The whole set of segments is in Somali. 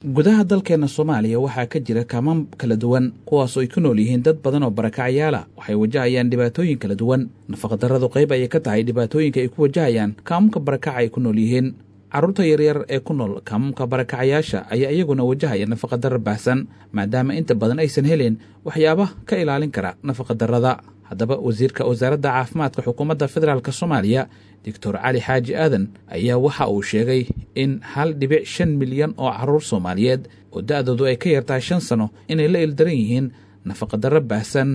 gudaha dalkeena Soomaaliya waxaa ka jira kaamam kala duwan kuwaas oo ay ku nool yihiin dad badan oo barakacyaal ah waxay wajahayaan dhibaatooyin kala duwan nafaqadarradu qayb ay ka tahay dhibaatooyinka ay ku wajahayaan kaamamka barakaca ay ku nool yihiin carruurta yaryar ee ku nool kaamamka barakacayaasha ayaa iyaguna wajahaya nafaqadarro baahsan maadaama inta badan aysan helin waxyaabaha ka ilaalin kara nafaqadarrada haddaba wasiirka wasaaradda caafimaadka xukuumadda federaalka Soomaaliya Dr. Cali Xaaji Aadan ayaa waxa uu sheegay in 1.5 milyan oo carruur Soomaaliyeed oo da'doodu ay ka yartahay 5 sano inay la ildaran yihiin nafaqadarro baahsan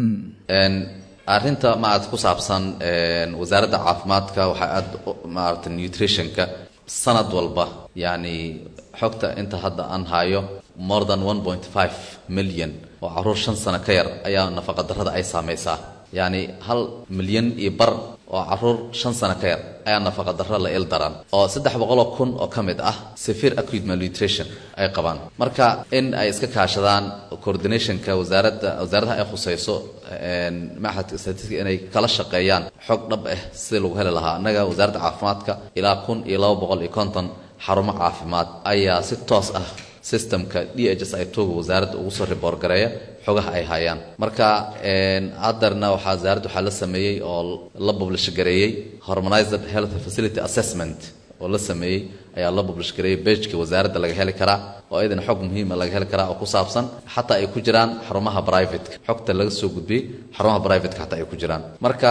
arrinta maad ku saabsan wasaaradda caafimaadka waxa aad maarta nutritionka sanad walba yani xogta inta hadda aan hayo more than 1.5 million oo carruur 5 sano ka yar ayaa nafaqadarrada ay saameysaa yani 1 milyan iyo bar oo carruur 5 sano ka yar ayaa nafaqadarro la ildaran oo 300,000 oo kamid ah severe acute malnutrition ay qabaan marka in ay iska kaashadaan coordinationka wasaaradda ay khusayso maxadka statistics inay kala shaqeeyaan xog dhab ah si lagu heli lahaa anaga wasaaradda caafimaadka ilaa 1250 xarumo caafimaad ayaa si toos ah systemka DHS ay toogo wasaaradda ugu soo report gareeya xogaha ay hayaan marka adarna wasaaraddu waxa la sameeyay oo la publish gareeyay harmonized health facility assessment oo la sameeyay ayaa la publish gareeyay page-ka wasaaradda laga heli karaa oo aydan xog muhiim ah laga heli karaa oo ku saabsan xataa ay ku jiraan xarumaha private xogta laga soo gudbiyay xarumaha private xataa ay ku jiraan marka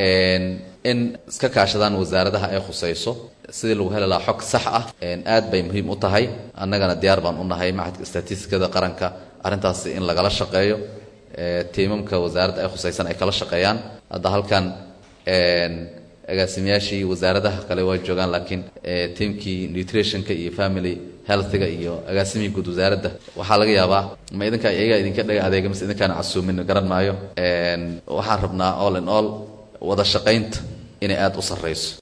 in iska kaashadaan wasaaradaha ay khusayso sidii lagu heli lahaa xog sax ah aad bay muhiim u tahay annagana diyaar baan u nahay maxadka statistikada qaranka arrintaas in lagala shaqeeyo tiimamka wasaaradda ay khusaysan ay kala shaqeeyaan hadda halkan agaasimayaashii wasaaradaha kale way joogaan laakiin tiimkii nutritionka iyo family healthga iyo agaasimihii guud wasaaradda waxaa laga yaabaa ma idinka iyaga idinka dhaga adeega mise idinkaan casuumin garan maayo waxaan rabnaa all in all wada shaqaynta inay aad u sarreyso